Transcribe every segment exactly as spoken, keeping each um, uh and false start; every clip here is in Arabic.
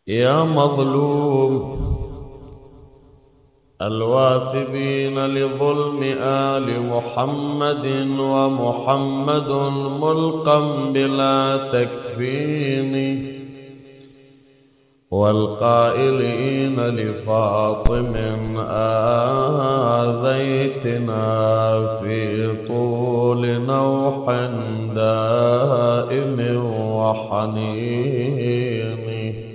يا مظلوم الواثبين لظلم آل محمد ومحمد ملقا بلا تكفين والقائلين لفاطم آذيتنا في طول نوح دائم وحنين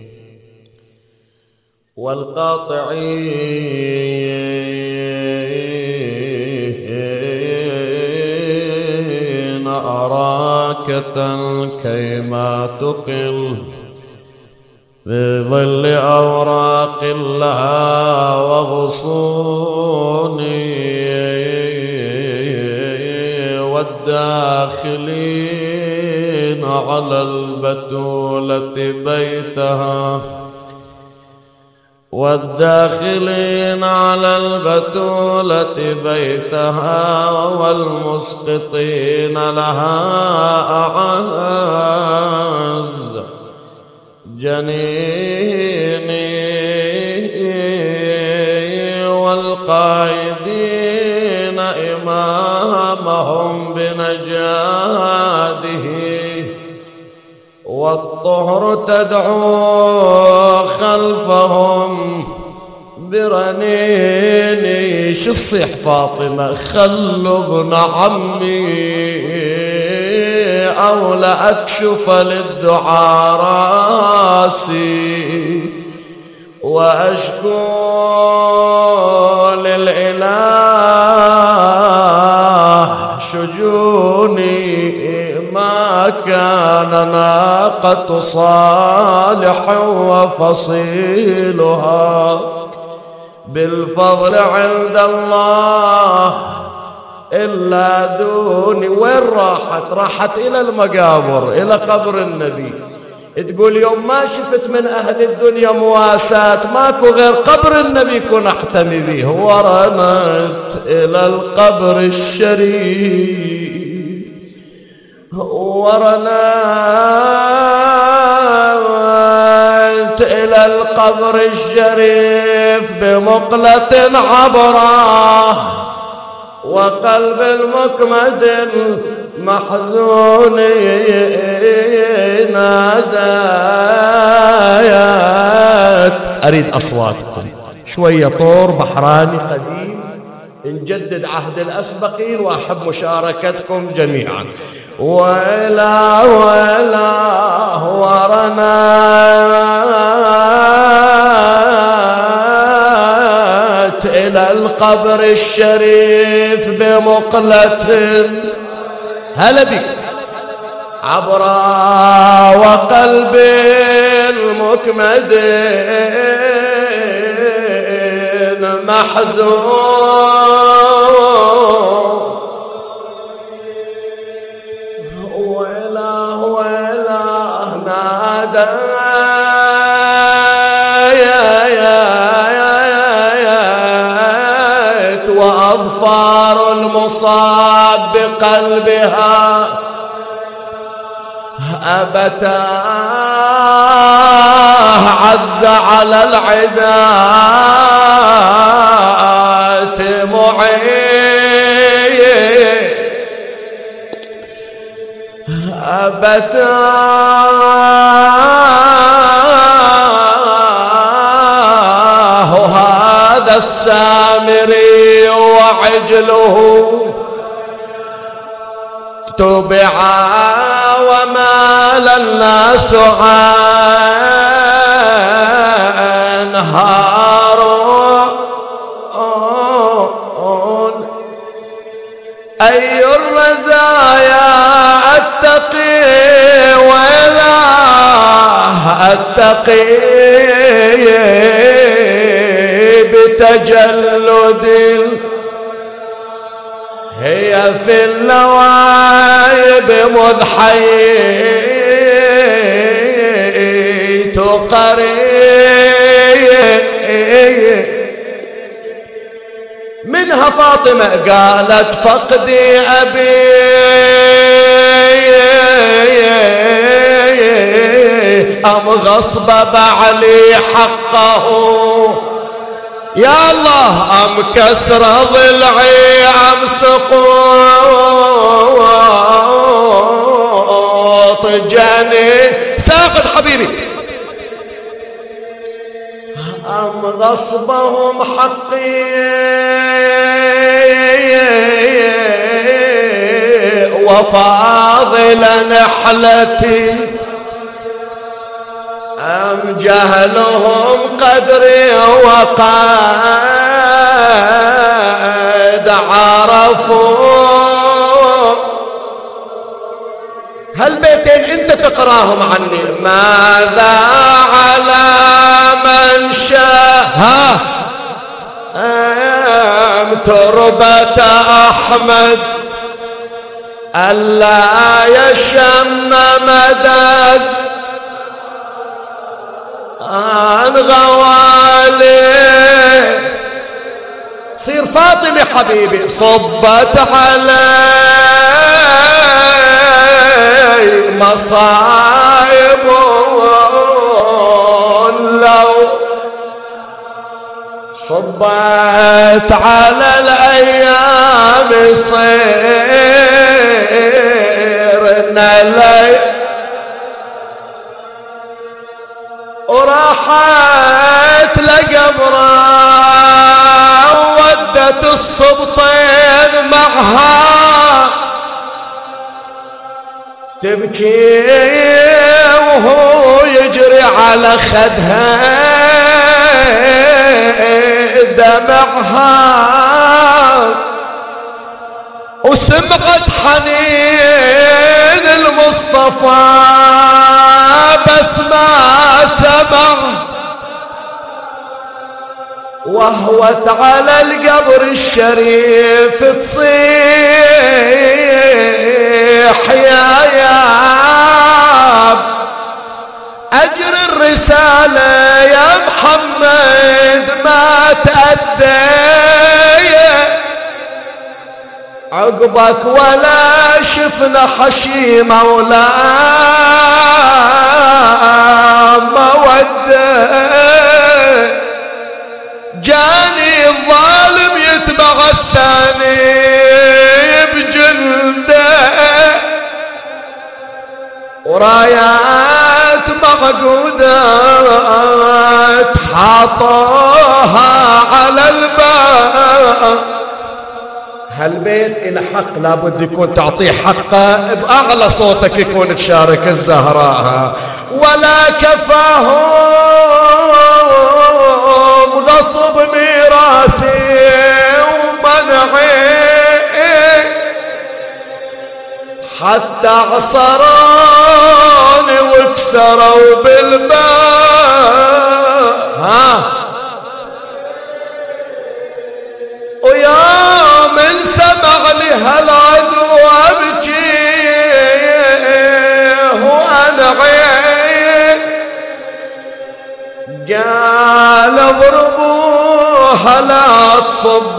والقاطعين أراكة كيما تقل بظل أوراق لها وغصون والداخلين على البتولة بيتها والداخلين على البتولة بيتها والمسقطين لها أعز جنيني والقائدين إمامهم بنجاده والطهر تدعو خلفهم برنيني. شو تصيح فاطمة؟ خلوا ابن عمي أو لأكشف للدعاء راسي وأشكو للإله شجوني ما كان ناقة صالح وفصيلها بالفضل عند الله إلا دوني. وين راحت؟ راحت إلى المقابر، إلى قبر النبي. تقول يوم ما شفت من أهل الدنيا مواساة ماكو غير قبر النبي كن أحتمي به. ورنت إلى القبر الشريف ورنت إلى القبر الشريف بمقلة عبرة وقلب المكمد محزون نادايات. أريد أصواتكم شوية طور بحراني قديم نجدد عهد الأسبقين وأحب مشاركتكم جميعا. ولا ولا ورنات إلى القبر الشريف بمقلة هلا بك عبرا وقلب المكمد محزون وإله وإله نادى وأظفار المصاب بقلبها أبتاه عز على العدات معين أبتاه هذا السامري وعجله تبعا ومال الناس عن هارون أي الرزايا أتقي وإله أتقي بتجلد هي في النوايب مذ حييت قريب منها فاطمة قالت فقدي أبي أم غصب بعلي حقه يا الله أم كسر ضلعي أم سقوط جاني ساقط حبيبي أم غصبهم حقي وفاضل نحلتي أم جهلهم قدري وقد عرفوا هالبيتين انت تقراهم عني ماذا على من شاء أم تربة أحمد ألا يشم مدد عن غوالي صير فاطمة حبيبي صبت علي مصايب لو صبت على الأيام صيرنا لي وراحت لقبره ودت الصبطين معها تبكي وهو يجري على خدها دمعها وسمعت حنين المصطفى بس ما سمع وهوت على القبر الشريف تصيح يا ياب أجر الرسالة يا محمد ما تأدي عقبك ولا شفنا حشيمة ولا مودة جاني الظالم يتبع الثاني بجلده ورايات مغدودات حاطوها على الباب هالبيت إلى حق لابد يكون تعطيه حقه بأعلى صوتك يكون تشارك الزهراء ولا كفاهم غصب ميراثي ومنعي حتى عصروني وكسروا بالباب ها ويا من سمع لي هالعدو ابكي وانا عين قال اضربوها لا تصب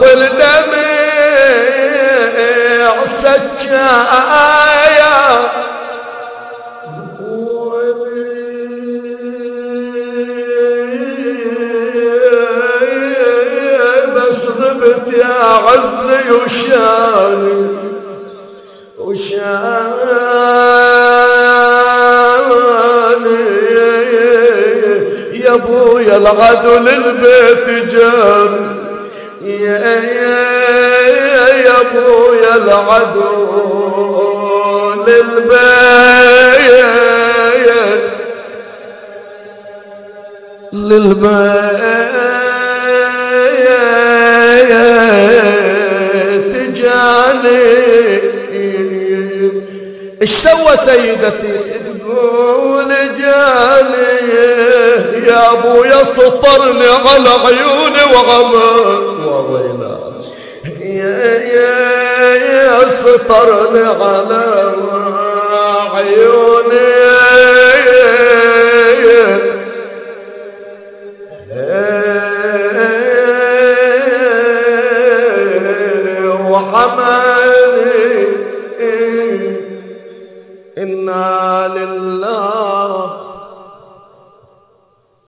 الدمع سجايا غبت يا عزي وشاني وشاني يا ابويا العدو للبيت جاني يا يا ابويا العدو للبيت للبيت ايش سوى سيدتي تقول جاني يا ابويا سطرني على عيوني وغمر وويلا يا يا يا سطرني على عيوني